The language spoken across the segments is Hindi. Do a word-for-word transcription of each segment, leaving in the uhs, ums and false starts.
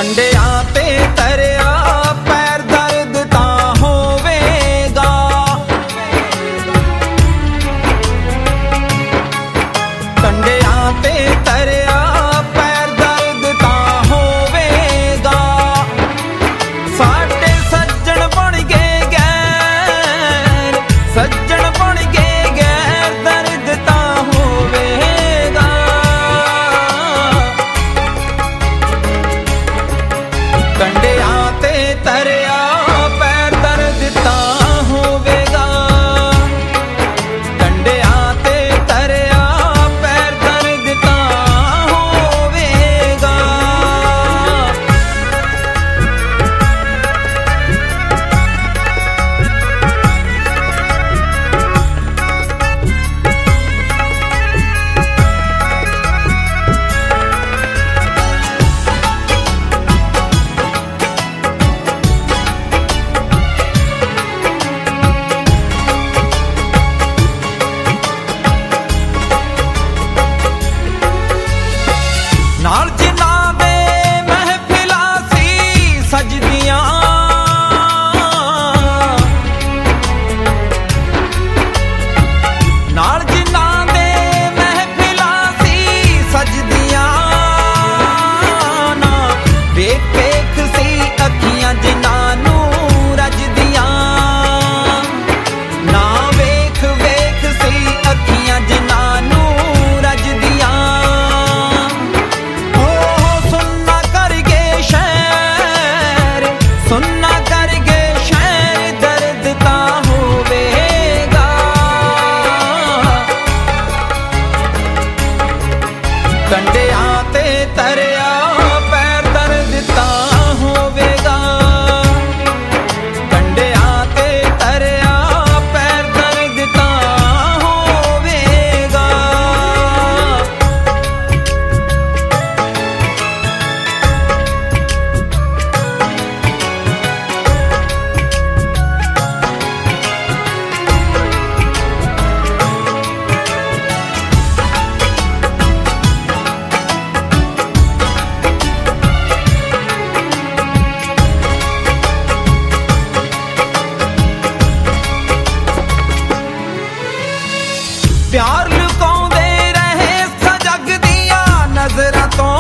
कंडियां ते तरिया पैर दर्द तां होवेगा। कंडियां ते तरिया पैर दर्द तां होवेगा। साडे सज्जन बन गए गैर, सज्जन बन गए गैर, दर्द तां होवेगा। कंडियां ते तरिया पैर दर्द तां होवेगा। कंडियां ते तरिया पैर दर्द तां होवेगा। नाल जिन्हां दे महफिलां सी सजदियां, नाल जिन्हां दे महफिलां सी सजदियां। ना वेख वेख सी अखियां जिन्हां नूं रजदियां, ना वेख वेख सी अखियां जिन्हां नूं रजदियां। सुनना करगे शहर दर्द तां होवेगा। कंडियां ते तरिया पैर दर्द तां होवेगा। कंडियां ते तरिया पैर दर्द तां होवेगा। प्यार लुकाउंदे रहे सजग दियां नजरां तों,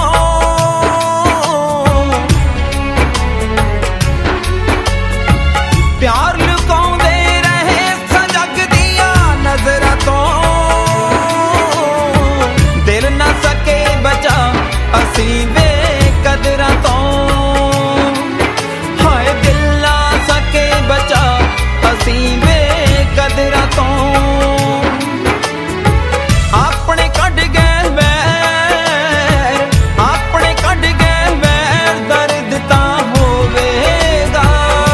प्यार लुकाउंदे रहे सजग दियां नजरां तों। दिल ना सके बचा असी बेकदरां तों, हाय दिल ना सके बचा असी बेकदरां तों। अपने कढ गए वैर, अपने कढ गए वैर, दर्द तां होवेगा।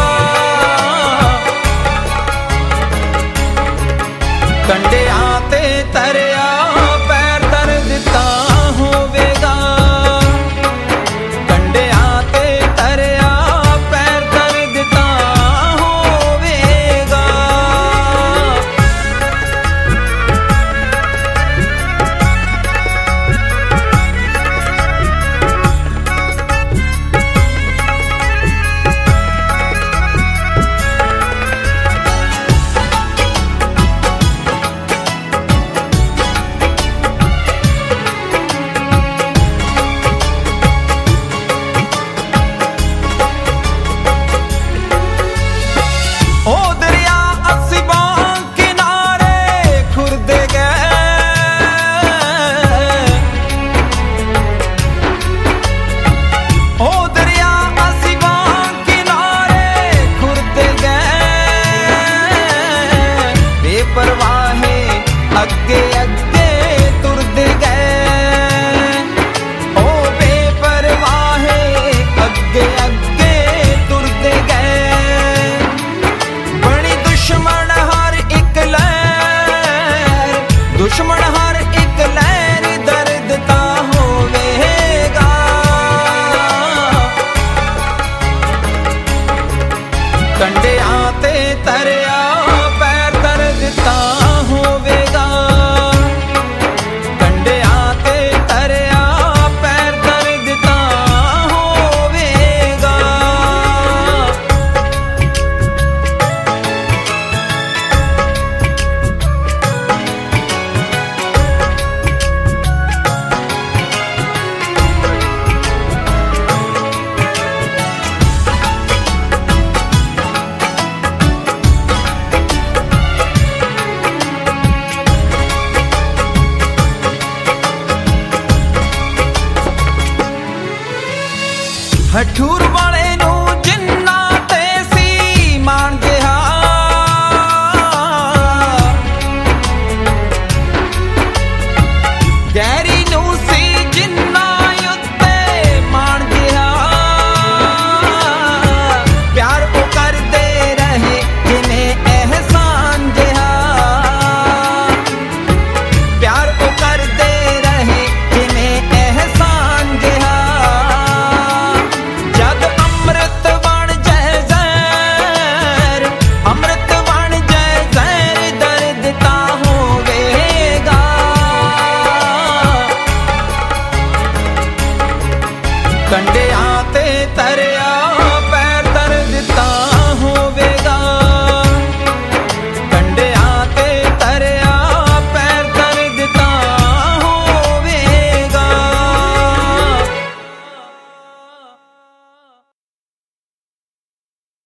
कंडियां ते तरिया पैर दर्द तां होवेगा। कंडियां ते तरिया पैर दर्द तां होवेगा। ओ दरिया असीबां किनारे खुरदे गए, ओ दरिया असीबां किनारे खुरदे गए। बेपरवाहे अगे अगे तुरदे गए, ओ बेपरवाहे अगे अगे तुरदे गए। दुश्मन हर एक लहर, दुश्मन हर एक लहर, दर्द तां होवेगा। कंडियां ते तरिया